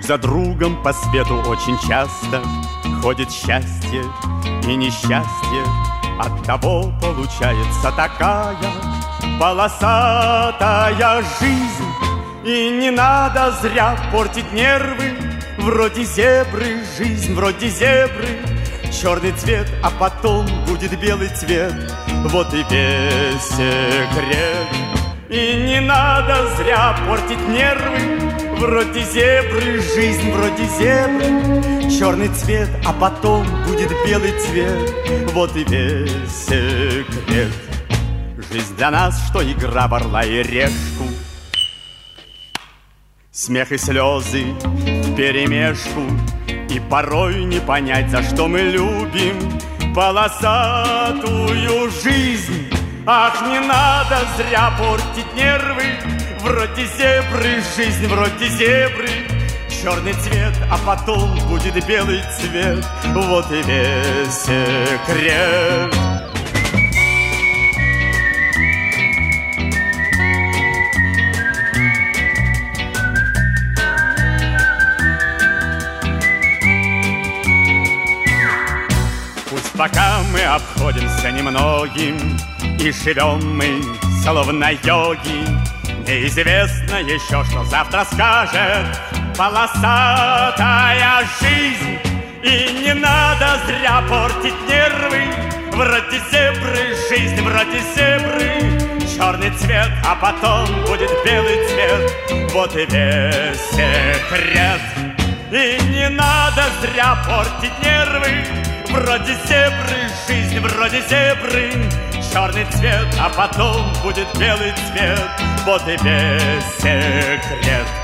за другом по свету очень часто ходит счастье и несчастье. Оттого получается такая полосатая жизнь. И не надо зря портить нервы. Вроде зебры, жизнь вроде зебры. Черный цвет, а потом будет белый цвет. Вот и весь секрет. И не надо зря портить нервы. Вроде зебры, жизнь вроде зебры. Черный цвет, а потом будет белый цвет. Вот и весь секрет. Жизнь для нас, что игра в орла и решку. Смех и слезы вперемешку. И порой не понять, за что мы любим полосатую жизнь. Ах, не надо зря портить нервы. Вроде зебры, жизнь вроде зебры. Черный цвет, а потом будет белый цвет. Вот и весь секрет. Пока мы обходимся немногим и живем мы словно йоги, неизвестно еще, что завтра скажет полосатая жизнь. И не надо зря портить нервы. Вроде зебры, жизнь вроде зебры. Черный цвет, а потом будет белый цвет. Вот и весь секрет. И не надо зря портить нервы. Вроде зебры, жизнь вроде зебры. Черный цвет, а потом будет белый цвет. Вот и весь секрет.